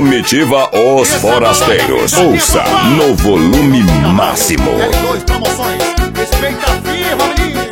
Comitiva Os Forasteiros. Ouça no volume máximo. L2 Promoções, respeita a firma, menino.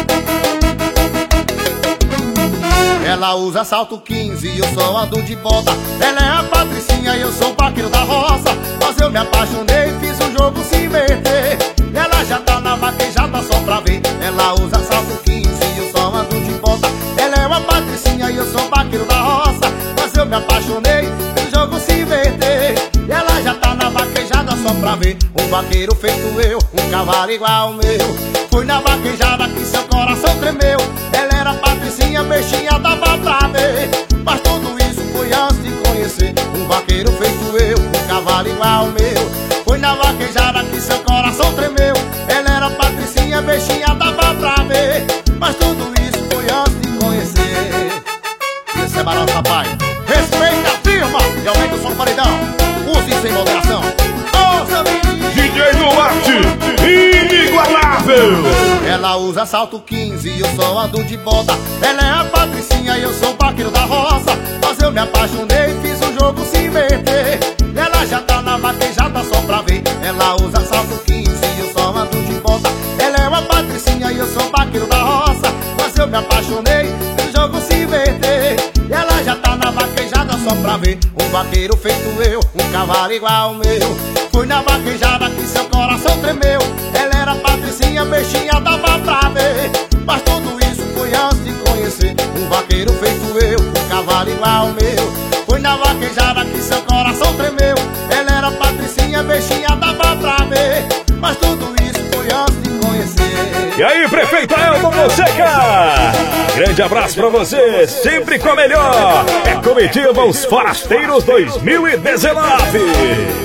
Ela usa salto 15 e eu só ando de bota. Ela é a Patricinha e eu sou o vaqueiro da roça. Mas eu me apaixonei e fiz o jogo se inverter. Ela já tá na vaquejada só pra ver. Ela usa salto 15 e eu só ando de bota. Ela é uma Patricinha e eu sou o vaqueiro da roça. Mas eu me apaixonei, fiz o jogo se inverter. Ela já tá na vaquejada só pra ver. Um vaqueiro feito eu, um cavalo igual ao meu. Fui na vaquejada que seu coração tremeu. Ela era Patricinha, mexinha, dava pra ver. Mas tudo isso foi antes de conhecer um vaqueiro feito eu, um cavalo igual ao meu. Fui na vaquejada que seu coração tremeu. Ela era Patricinha, mexinha, dava pra ver. Mas tudo isso foi antes de conhecer. Esse é barato, papai. Respeita a firma e aumenta o som do paredão. Use sem moderação. DJ Duarte, inigualável. Ela usa salto 15 e eu só ando de bota. Ela é a Patricinha e eu sou o vaqueiro da roça. Mas eu me apaixonei e fiz o jogo se inverter. Ela já tá na vaquejada só pra ver. Ela usa salto 15 e eu só ando de bota. Ela é uma Patricinha e eu sou o vaqueiro da roça. Mas eu me apaixonei e fiz o jogo se inverter. Ela já tá na vaquejada só pra ver. Um vaqueiro feito eu, um cavalo igual ao meu. Fui na vaquejada que seu coração tremeu. Ela era Patricinha, mexinha, dava pra ver. Mas tudo isso foi antes de conhecer um vaqueiro feito eu, um cavalo igual ao meu. Fui na vaquejada que seu coração tremeu. Ela era Patricinha, mexinha, dava pra ver. Mas tudo isso foi antes de conhecer. E aí, prefeito Elton Fonseca, grande abraço pra você, sempre com a melhor. É Comitiva Os Forasteiros 2019.